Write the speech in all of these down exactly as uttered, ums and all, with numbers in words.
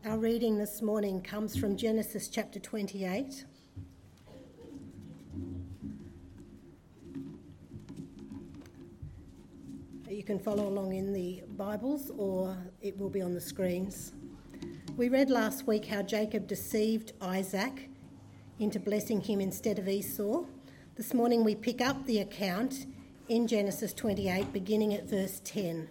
Our reading this morning comes from Genesis chapter twenty-eight. You can follow along in the Bibles or it will be on the screens. We read last week how Jacob deceived Isaac into blessing him instead of Esau. This morning we pick up the account in Genesis twenty-eight, beginning at verse ten.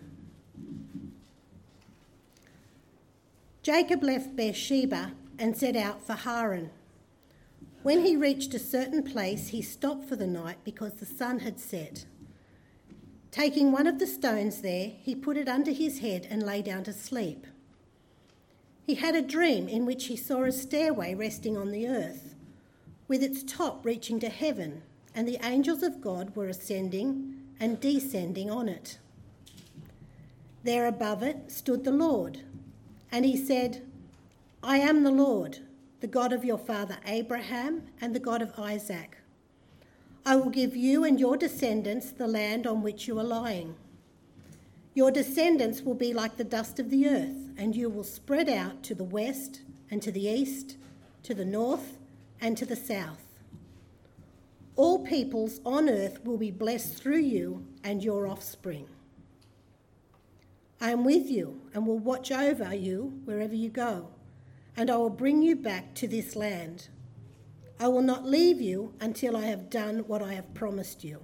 Jacob left Beersheba and set out for Haran. When he reached a certain place, he stopped for the night because the sun had set. Taking one of the stones there, he put it under his head and lay down to sleep. He had a dream in which he saw a stairway resting on the earth, with its top reaching to heaven, and the angels of God were ascending and descending on it. There above it stood the Lord, and he said, "I am the Lord, the God of your father Abraham and the God of Isaac. I will give you and your descendants the land on which you are lying. Your descendants will be like the dust of the earth, and you will spread out to the west and to the east, to the north and to the south. All peoples on earth will be blessed through you and your offspring. I am with you and will watch over you wherever you go, and I will bring you back to this land. I will not leave you until I have done what I have promised you."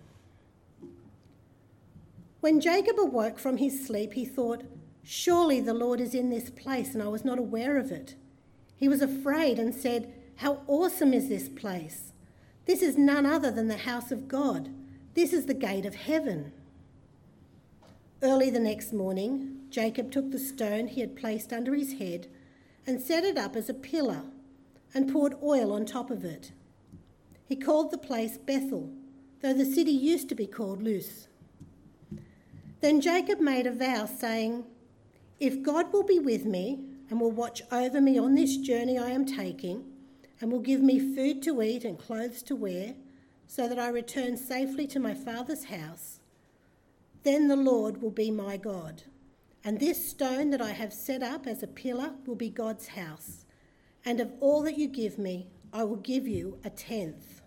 When Jacob awoke from his sleep, he thought, "Surely the Lord is in this place, and I was not aware of it." He was afraid and said, "How awesome is this place! This is none other than the house of God. This is the gate of heaven." Early the next morning, Jacob took the stone he had placed under his head and set it up as a pillar and poured oil on top of it. He called the place Bethel, though the city used to be called Luz. Then Jacob made a vow, saying, "If God will be with me and will watch over me on this journey I am taking, and will give me food to eat and clothes to wear, so that I return safely to my father's house, then the Lord will be my God, and this stone that I have set up as a pillar will be God's house, and of all that you give me, I will give you a tenth."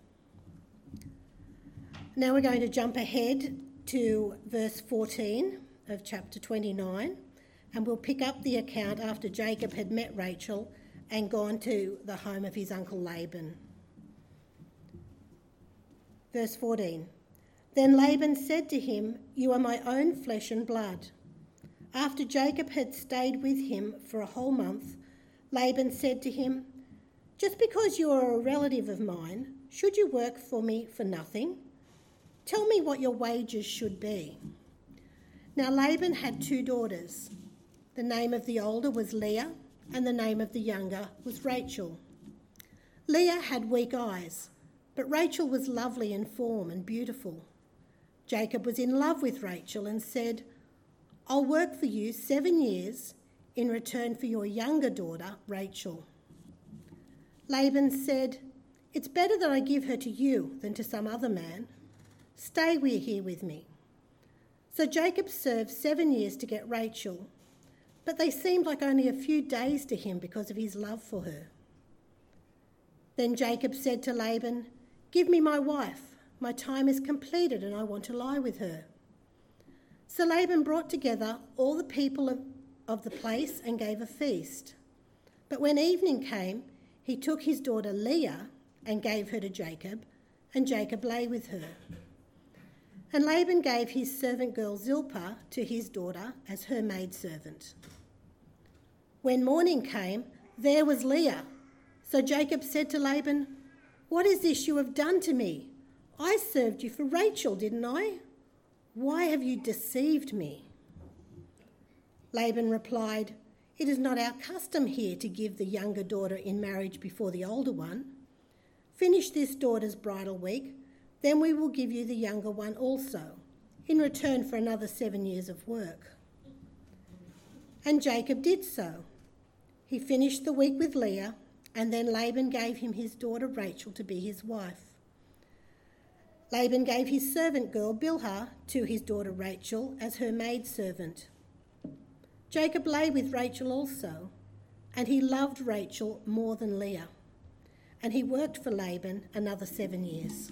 Now we're going to jump ahead to verse fourteen of chapter twenty-nine, and we'll pick up the account after Jacob had met Rachel and gone to the home of his uncle Laban. Verse fourteen. Then Laban said to him, "You are my own flesh and blood." After Jacob had stayed with him for a whole month, Laban said to him, "Just because you are a relative of mine, should you work for me for nothing? Tell me what your wages should be." Now Laban had two daughters. The name of the older was Leah, and the name of the younger was Rachel. Leah had weak eyes, but Rachel was lovely in form and beautiful. Jacob was in love with Rachel and said, "I'll work for you seven years in return for your younger daughter, Rachel." Laban said, "It's better that I give her to you than to some other man. Stay here with me." So Jacob served seven years to get Rachel, but they seemed like only a few days to him because of his love for her. Then Jacob said to Laban, "Give me my wife. My time is completed and I want to lie with her." So Laban brought together all the people of, of the place and gave a feast. But when evening came, he took his daughter Leah and gave her to Jacob, and Jacob lay with her. And Laban gave his servant girl Zilpah to his daughter as her maidservant. When morning came, there was Leah. So Jacob said to Laban, "What is this you have done to me? I served you for Rachel, didn't I? Why have you deceived me?" Laban replied, "It is not our custom here to give the younger daughter in marriage before the older one. Finish this daughter's bridal week, then we will give you the younger one also, in return for another seven years of work." And Jacob did so. He finished the week with Leah, and then Laban gave him his daughter Rachel to be his wife. Laban gave his servant girl Bilhah to his daughter Rachel as her maidservant. Jacob lay with Rachel also, and he loved Rachel more than Leah. And he worked for Laban another seven years.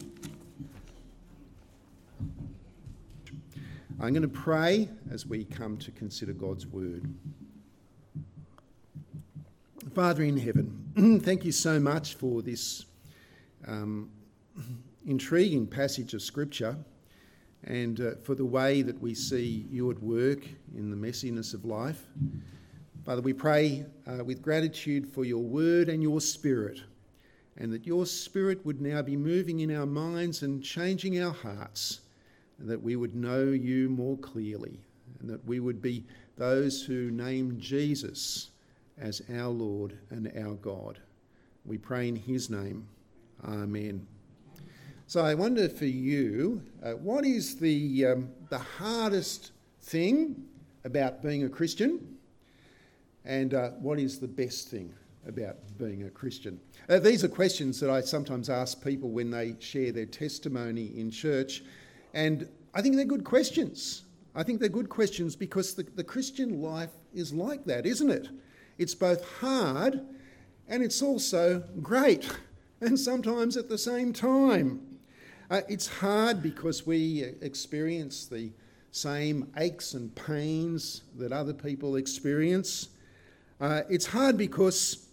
I'm going to pray as we come to consider God's word. Father in heaven, thank you so much for this um, intriguing passage of Scripture and uh, for the way that we see you at work in the messiness of life. Father, we pray uh, with gratitude for your word and your spirit, and that your spirit would now be moving in our minds and changing our hearts, and that we would know you more clearly, and that we would be those who name Jesus as our Lord and our God. We pray in his name. Amen. So I wonder for you, uh, what is the um, the hardest thing about being a Christian, and uh, what is the best thing about being a Christian? Uh, these are questions that I sometimes ask people when they share their testimony in church, and I think they're good questions. I think they're good questions because the, the Christian life is like that, isn't it? It's both hard and it's also great, and sometimes at the same time. Uh, it's hard because we experience the same aches and pains that other people experience. Uh, it's hard because,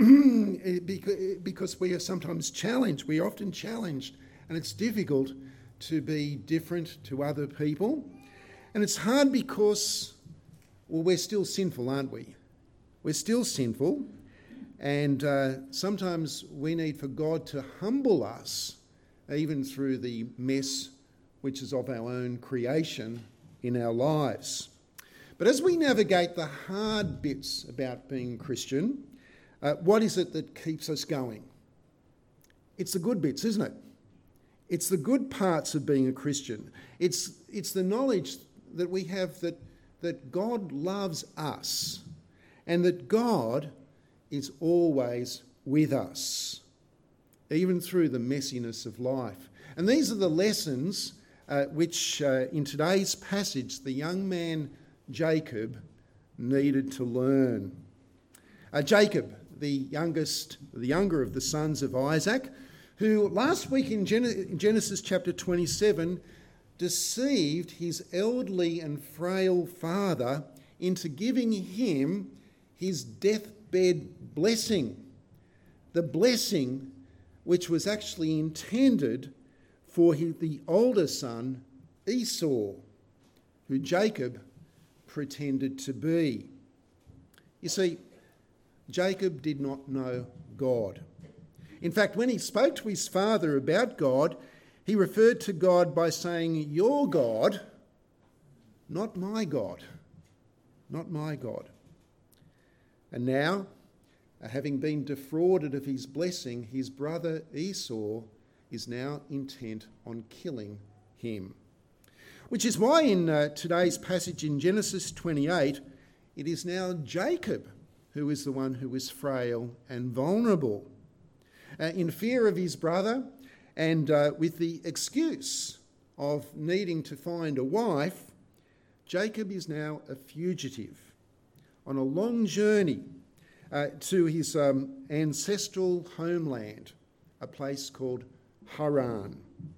because we are sometimes challenged. We are often challenged, and it's difficult to be different to other people. And it's hard because, well, we're still sinful, aren't we? We're still sinful, and uh, sometimes we need for God to humble us, even through the mess which is of our own creation in our lives. But as we navigate the hard bits about being Christian, uh, what is it that keeps us going? It's the good bits, isn't it? It's the good parts of being a Christian. It's, it's the knowledge that we have that, that God loves us and that God is always with us, even through the messiness of life. And these are the lessons uh, which, uh, in today's passage, the young man Jacob needed to learn. Uh, Jacob, the youngest, the younger of the sons of Isaac, who last week in Gen- Genesis chapter twenty-seven deceived his elderly and frail father into giving him his deathbed blessing, the blessing which was actually intended for his, the older son Esau, who Jacob pretended to be. You see, Jacob did not know God. In fact, when he spoke to his father about God, he referred to God by saying, "Your God, not my God, not my God." And now, having been defrauded of his blessing, his brother Esau is now intent on killing him. Which is why in uh, today's passage in Genesis twenty-eight, it is now Jacob who is the one who is frail and vulnerable. Uh, in fear of his brother and uh, with the excuse of needing to find a wife, Jacob is now a fugitive on a long journey uh, to his um, ancestral homeland, a place called Haran.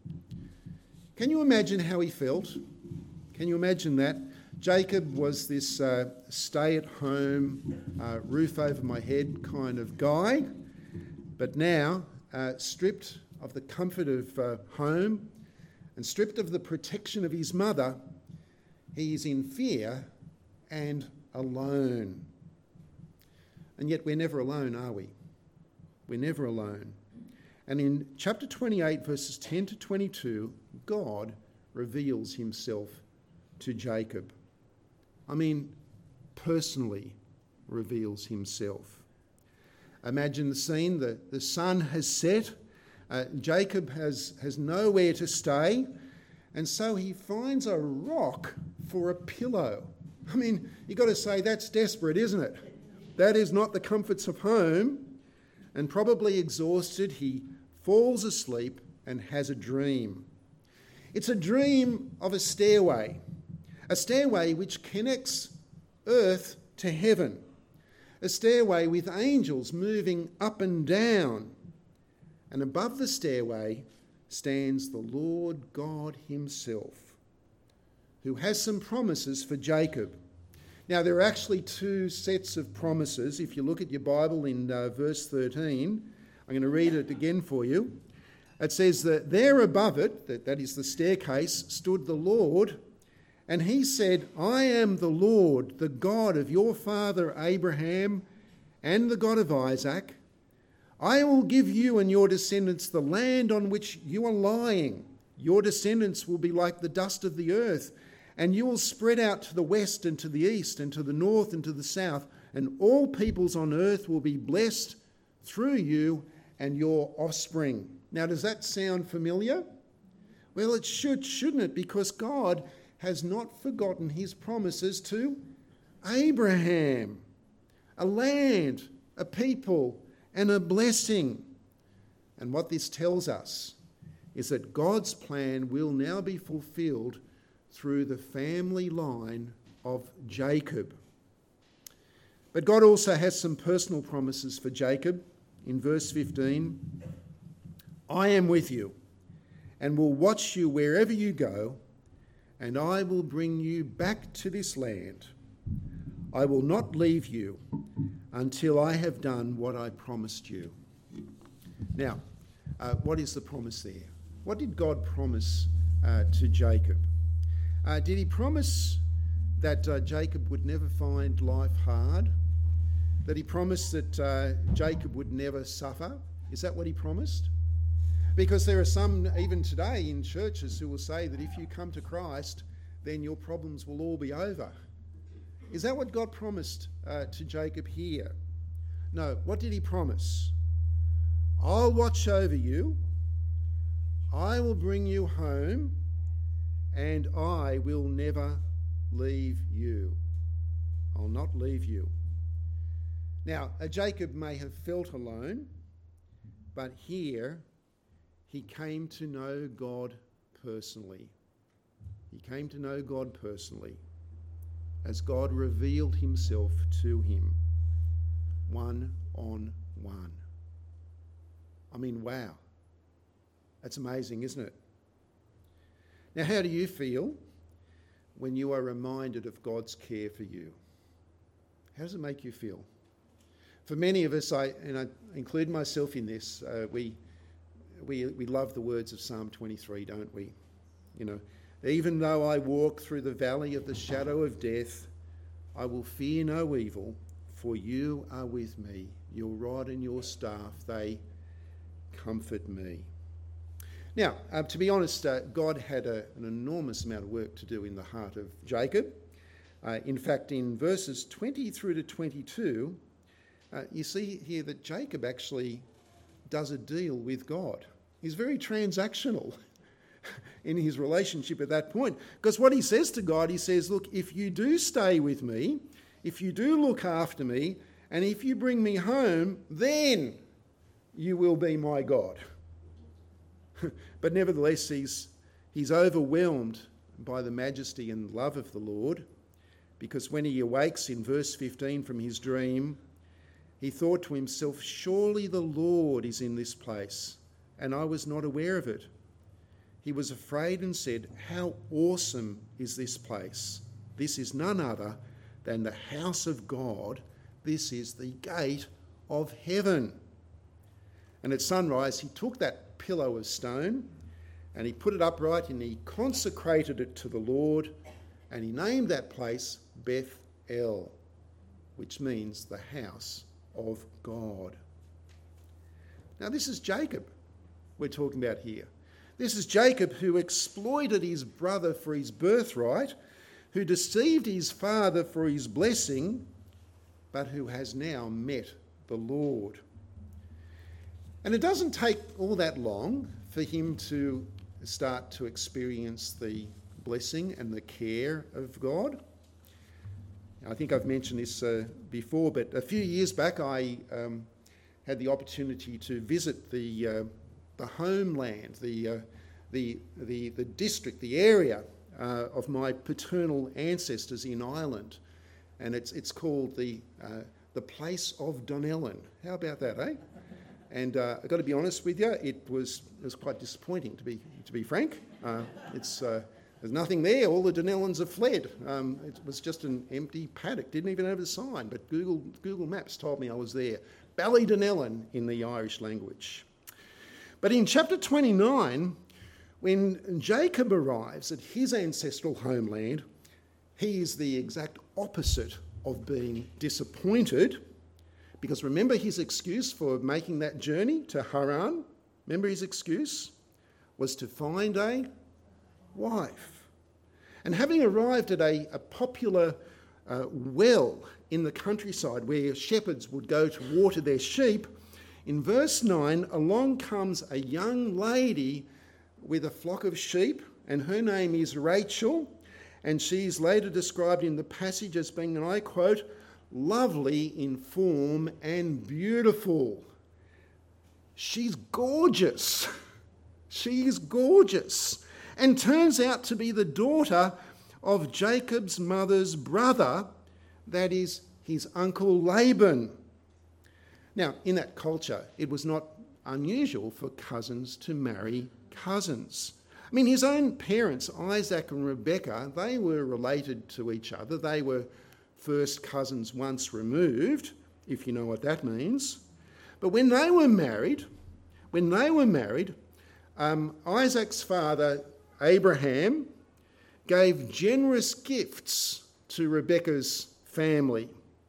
Can you imagine how he felt? Can you imagine that? Jacob was this uh, stay-at-home, uh, roof over my head kind of guy, but now uh, stripped of the comfort of uh, home and stripped of the protection of his mother, he is in fear and alone. And yet we're never alone, are we? We're never alone. And in chapter twenty-eight, verses ten to twenty-two, God reveals himself to Jacob. I mean, personally reveals himself. Imagine the scene. The, the sun has set. Uh, Jacob has, has nowhere to stay. And so he finds a rock for a pillow. I mean, you've got to say that's desperate, isn't it? That is not the comforts of home. And probably exhausted, he falls asleep and has a dream. It's a dream of a stairway, a stairway which connects earth to heaven, a stairway with angels moving up and down. And above the stairway stands the Lord God himself, who has some promises for Jacob. Now, there are actually two sets of promises. If you look at your Bible in uh, verse thirteen, I'm going to read it again for you. It says that there above it, that, that is the staircase, stood the Lord, and he said, I am the Lord, the God of your father Abraham and the God of Isaac. I will give you and your descendants the land on which you are lying. Your descendants will be like the dust of the earth, and you will spread out to the west and to the east and to the north and to the south, and all peoples on earth will be blessed through you and your offspring. Now, does that sound familiar? Well, it should, shouldn't it? Because God has not forgotten his promises to Abraham. A land, a people, and a blessing. And what this tells us is that God's plan will now be fulfilled through the family line of Jacob. But God also has some personal promises for Jacob. In verse fifteen, I am with you and will watch you wherever you go, and I will bring you back to this land. I will not leave you until I have done what I promised you. Now, uh, what is the promise there? What did God promise uh, to Jacob? Uh, did he promise that uh, Jacob would never find life hard? That he promised that uh, Jacob would never suffer? Is that what he promised? Because there are some, even today in churches, who will say that if you come to Christ, then your problems will all be over. Is that what God promised uh, to Jacob here? No. What did he promise? I'll watch over you. I will bring you home, and I will never leave you. I'll not leave you. Now, uh, Jacob may have felt alone, but here he came to know God personally. He came to know God personally as God revealed himself to him, one on one. I mean, wow. That's amazing, isn't it? Now, how do you feel when you are reminded of God's care for you? How does it make you feel? For many of us, I, and I include myself in this, uh, we, we, we love the words of Psalm twenty-three, don't we? You know, even though I walk through the valley of the shadow of death, I will fear no evil, for you are with me. Your rod and your staff, they comfort me. Now, uh, to be honest, uh, God had a, an enormous amount of work to do in the heart of Jacob. Uh, in fact, in verses twenty through to twenty-two, uh, you see here that Jacob actually does a deal with God. He's very transactional in his relationship at that point. Because what he says to God, he says, look, if you do stay with me, if you do look after me, and if you bring me home, then you will be my God. But nevertheless, he's, he's overwhelmed by the majesty and love of the Lord, because when he awakes in verse fifteen from his dream, he thought to himself, surely the Lord is in this place, and I was not aware of it. He was afraid and said, how awesome is this place? This is none other than the house of God. This is the gate of heaven. And at sunrise, he took that pillow of stone and he put it upright and he consecrated it to the Lord, and he named that place Beth-el, which means the house of God. Now, this is Jacob we're talking about here. This is Jacob who exploited his brother for his birthright, who deceived his father for his blessing, but who has now met the Lord. And it doesn't take all that long for him to start to experience the blessing and the care of God. I think I've mentioned this uh, before, but a few years back I um, had the opportunity to visit the uh, the homeland, the uh, the the the district, the area uh, of my paternal ancestors in Ireland, and it's it's called the uh, the place of Dunellen. How about that, eh? And uh, I've got to be honest with you, it was it was quite disappointing, to be to be frank. Uh, it's uh, there's nothing there. All the Dunellans have fled. Um, it was just an empty paddock. Didn't even have a sign. But Google Google Maps told me I was there. Ballydunellen in the Irish language. But in chapter twenty-nine, when Jacob arrives at his ancestral homeland, he is the exact opposite of being disappointed. Because remember his excuse for making that journey to Haran? Remember his excuse? Was to find a wife. And having arrived at a, a popular uh, well in the countryside where shepherds would go to water their sheep, in verse nine, along comes a young lady with a flock of sheep, and her name is Rachel, and she is later described in the passage as being, and I quote, lovely in form and beautiful. She's gorgeous. She is gorgeous. And turns out to be the daughter of Jacob's mother's brother, that is his uncle Laban. Now, in that culture, it was not unusual for cousins to marry cousins. I mean, his own parents, Isaac and Rebekah, they were related to each other. They were first cousins once removed, if you know what that means. But when they were married, when they were married, um, Isaac's father, Abraham, gave generous gifts to Rebekah's family.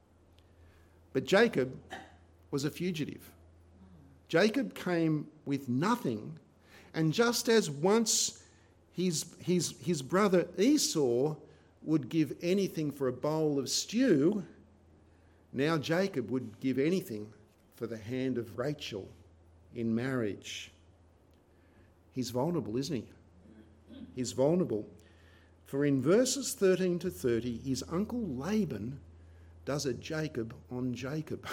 But Jacob was a fugitive. Jacob came with nothing, and just as once his, his, his brother Esau would give anything for a bowl of stew, now Jacob would give anything for the hand of Rachel in marriage. He's vulnerable, isn't he? He's vulnerable. For in verses thirteen to thirty, his uncle Laban does a Jacob on Jacob.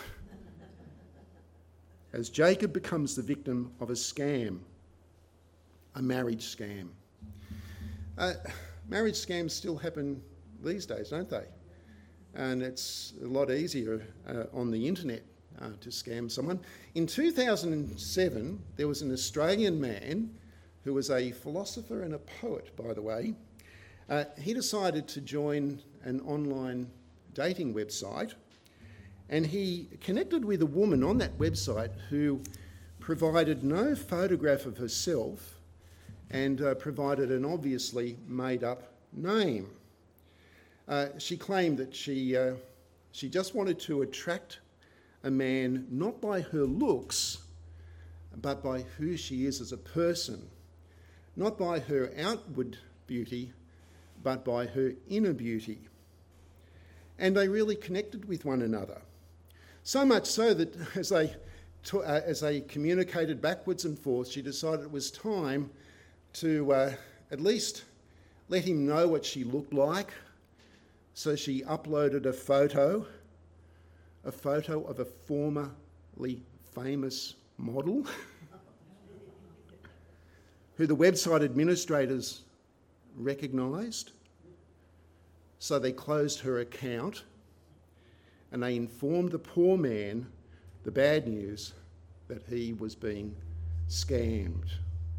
As Jacob becomes the victim of a scam, a marriage scam. Uh, marriage scams still happen these days, don't they? And it's a lot easier uh, on the internet uh, to scam someone. In two thousand seven, there was an Australian man who was a philosopher and a poet, by the way. Uh, he decided to join an online dating website, and he connected with a woman on that website who provided no photograph of herself and uh, provided an obviously made-up name. Uh, she claimed that she, uh, she just wanted to attract a man not by her looks, but by who she is as a person. Not by her outward beauty, but by her inner beauty. And they really connected with one another. So much so that as they, to, uh, as they communicated backwards and forwards, she decided it was time to uh, at least let him know what she looked like. So she uploaded a photo, a photo of a formerly famous model who the website administrators recognised. So they closed her account and they informed the poor man the bad news that he was being scammed.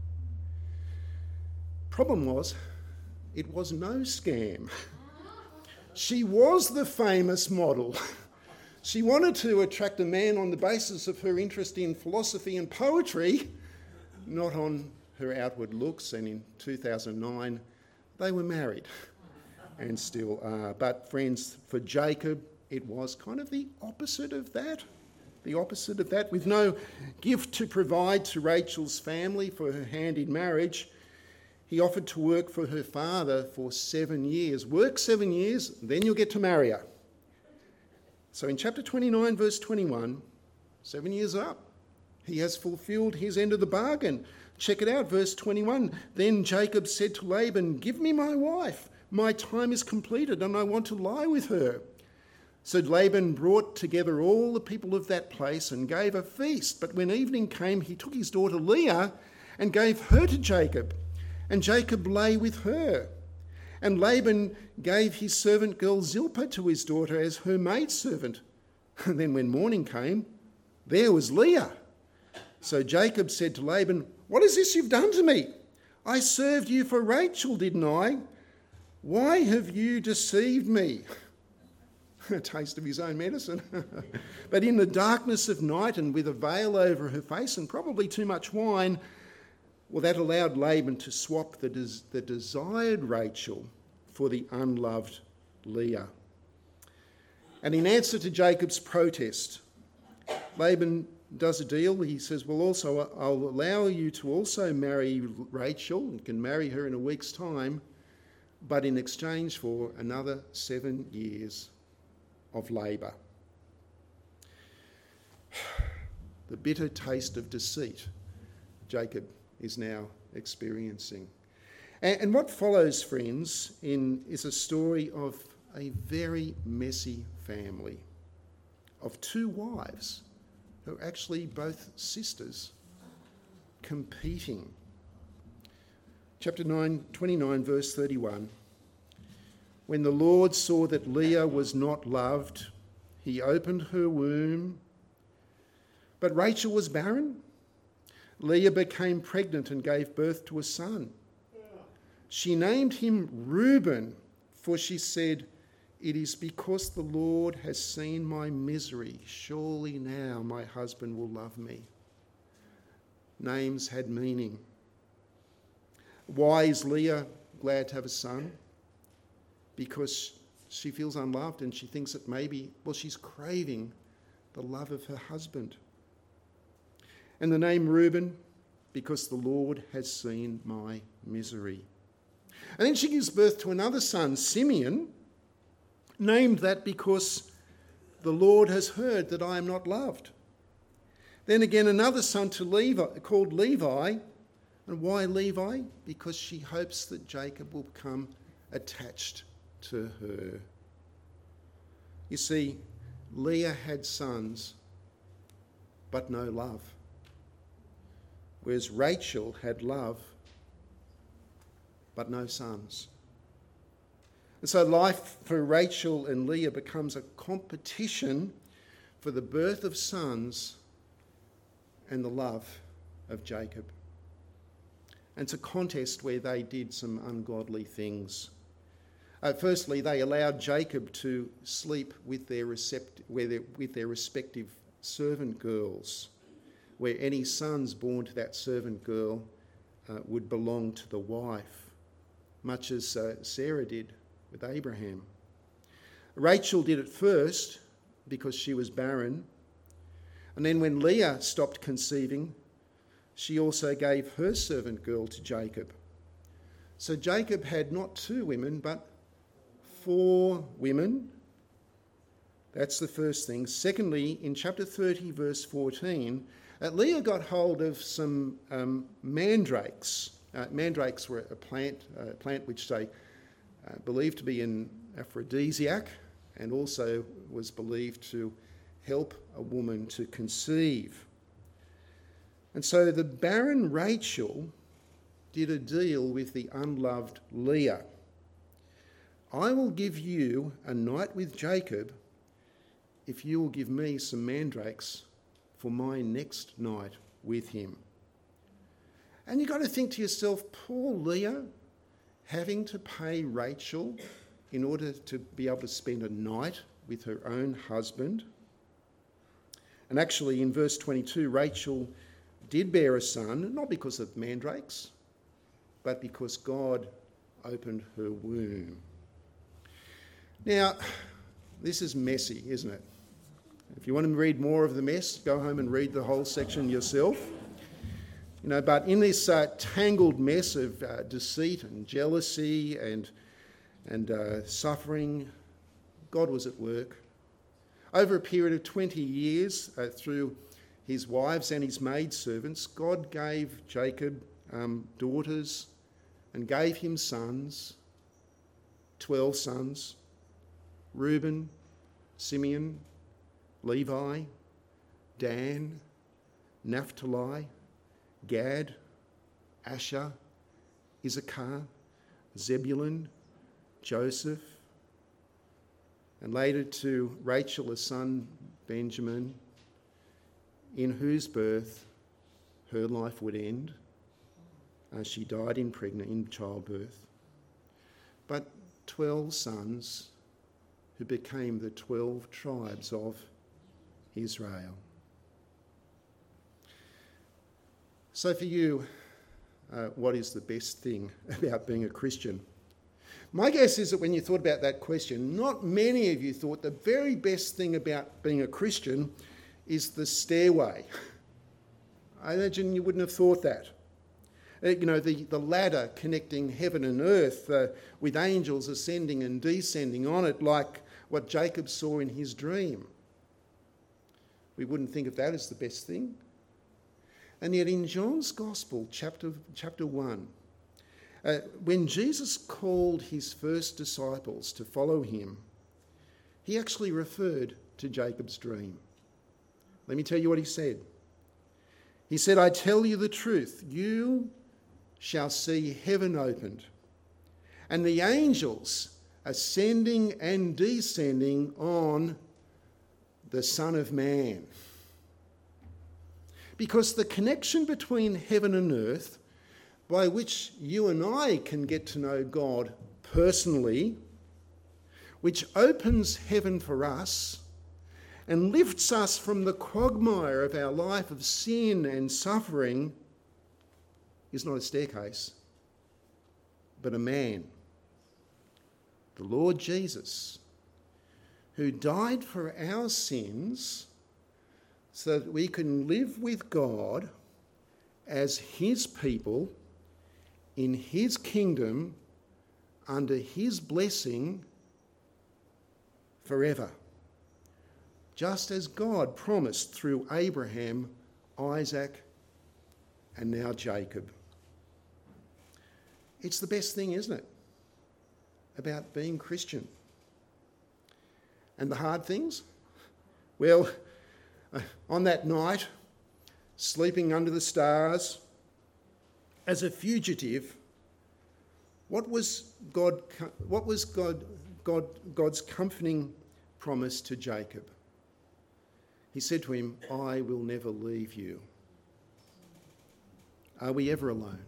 Problem was, it was no scam. She was the famous model. She wanted to attract a man on the basis of her interest in philosophy and poetry, not on her outward looks, and in two thousand nine they were married and still are. But friends, for Jacob it was kind of the opposite of that. The opposite of that. With no gift to provide to Rachel's family for her hand in marriage, he offered to work for her father for seven years. Work seven years, then you'll get to marry her. So in chapter twenty-nine, verse twenty-one, seven years up, he has fulfilled his end of the bargain. Check it out, verse twenty-one. Then Jacob said to Laban, "Give me my wife. My time is completed and I want to lie with her." So Laban brought together all the people of that place and gave a feast. But when evening came, he took his daughter Leah and gave her to Jacob. And Jacob lay with her. And Laban gave his servant girl Zilpah to his daughter as her maidservant. And then when morning came, there was Leah. So Jacob said to Laban, "What is this you've done to me? I served you for Rachel, didn't I? Why have you deceived me?" A taste of his own medicine. But in the darkness of night and with a veil over her face and probably too much wine, well, that allowed Laban to swap the, des- the desired Rachel for the unloved Leah. And in answer to Jacob's protest, Laban does a deal. He says, well, also, I'll allow you to also marry Rachel. You can marry her in a week's time, but in exchange for another seven years of labour. The bitter taste of deceit Jacob is now experiencing. And, and what follows, friends, in, is a story of a very messy family, of two wives who are actually both sisters competing. Chapter nine, twenty-nine, verse thirty-one. When the Lord saw that Leah was not loved, he opened her womb. But Rachel was barren. Leah became pregnant and gave birth to a son. She named him Reuben, for she said, "It is because the Lord has seen my misery. Surely now my husband will love me." Names had meaning. Why is Leah glad to have a son? Because she feels unloved and she thinks that maybe, well, she's craving the love of her husband. And the name Reuben, because the Lord has seen my misery. And then she gives birth to another son, Simeon, named that because the Lord has heard that I am not loved. Then again, another son to Levi, called Levi. And why Levi? Because she hopes that Jacob will become attached to her. You see, Leah had sons, but no love. Whereas Rachel had love, but no sons. And so life for Rachel and Leah becomes a competition for the birth of sons and the love of Jacob. And it's a contest where they did some ungodly things. Uh, firstly, they allowed Jacob to sleep with their, recept- with, their, with their respective servant girls, where any sons born to that servant girl uh, would belong to the wife, much as uh, Sarah did with Abraham. Rachel did it first because she was barren. And then when Leah stopped conceiving, she also gave her servant girl to Jacob. So Jacob had not two women, but four women. That's the first thing. Secondly, in chapter thirty, verse fourteen, uh, Leah got hold of some um, mandrakes. Uh, mandrakes were a plant, uh, plant which they uh, believed to be an aphrodisiac and also was believed to help a woman to conceive. And so the barren Rachel did a deal with the unloved Leah. I will give you a night with Jacob if you will give me some mandrakes for my next night with him. And you've got to think to yourself, poor Leah having to pay Rachel in order to be able to spend a night with her own husband. And actually in verse twenty-two, Rachel did bear a son, not because of mandrakes, but because God opened her womb. Now, this is messy, isn't it? If you want to read more of the mess, go home and read the whole section yourself. You know, but in this uh, tangled mess of uh, deceit and jealousy and and uh, suffering, God was at work. Over a period of twenty years, uh, through his wives and his maidservants, God gave Jacob um, daughters and gave him sons, twelve sons, Reuben, Simeon, Levi, Dan, Naphtali, Gad, Asher, Issachar, Zebulun, Joseph, and later to Rachel a son Benjamin, in whose birth her life would end. Uh, she died in pregnant in childbirth. But twelve sons who became the twelve tribes of Israel. So for you, uh, what is the best thing about being a Christian? My guess is that when you thought about that question, not many of you thought the very best thing about being a Christian is the stairway. I imagine you wouldn't have thought that. Uh, you know, the, the ladder connecting heaven and earth uh, with angels ascending and descending on it like what Jacob saw in his dream. We wouldn't think of that as the best thing. And yet in John's Gospel, chapter, chapter one, uh, when Jesus called his first disciples to follow him, he actually referred to Jacob's dream. Let me tell you what he said. He said, I tell you the truth, you shall see heaven opened, and the angels ascending and descending on the Son of Man. Because the connection between heaven and earth, by which you and I can get to know God personally, which opens heaven for us and lifts us from the quagmire of our life of sin and suffering, is not a staircase, but a man, the Lord Jesus, who died for our sins so that we can live with God as his people in his kingdom under his blessing forever. Just as God promised through Abraham, Isaac, and now Jacob. It's the best thing, isn't it, about being Christian? And the hard things? Well, on that night, sleeping under the stars, as a fugitive, what was God? What was God? God? God's comforting promise to Jacob? He said to him, "I will never leave you." Are we ever alone?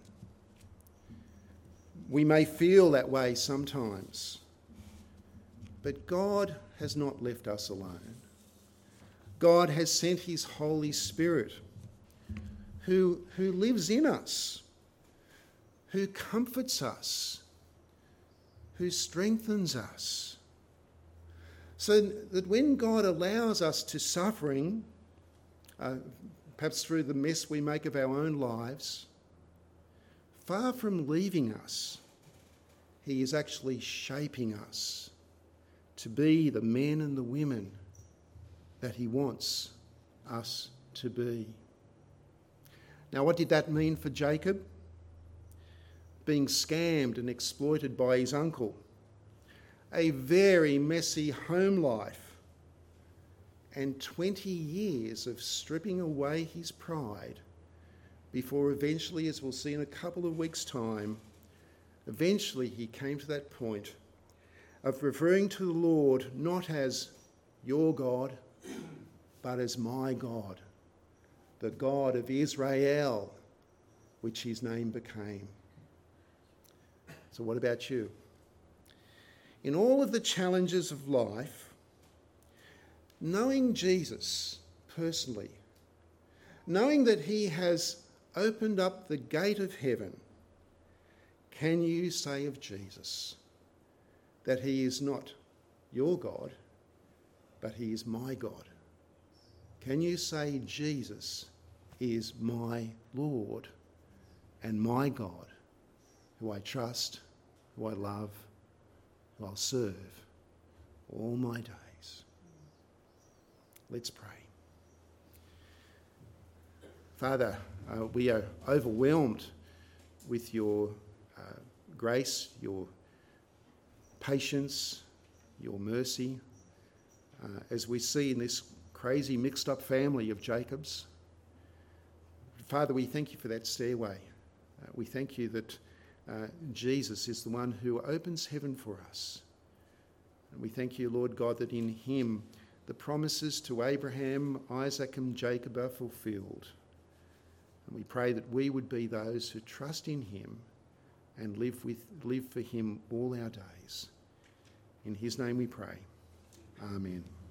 We may feel that way sometimes, but God has not left us alone. God has sent his Holy Spirit who, who lives in us, who comforts us, who strengthens us. So that when God allows us to suffering, uh, perhaps through the mess we make of our own lives, far from leaving us, he is actually shaping us to be the men and the women that he wants us to be. Now, what did that mean for Jacob? Being scammed and exploited by his uncle. A very messy home life. And twenty years of stripping away his pride before eventually, as we'll see in a couple of weeks' time, eventually he came to that point of referring to the Lord not as your God, but as my God, the God of Israel, which his name became. So what about you? In all of the challenges of life, knowing Jesus personally, knowing that he has opened up the gate of heaven, can you say of Jesus that he is not your God, but he is my God? Can you say Jesus is my Lord and my God, who I trust, who I love, who I'll serve all my days? Let's pray. Father, uh, we are overwhelmed with your uh, grace, your patience, your mercy, uh, as we see in this crazy mixed up family of Jacobs. Father, we thank you for that stairway. Uh, we thank you that uh, Jesus is the one who opens heaven for us. And we thank you, Lord God, that in him the promises to Abraham, Isaac and Jacob are fulfilled. And we pray that we would be those who trust in him and live with live for him all our days. In his name we pray. Amen.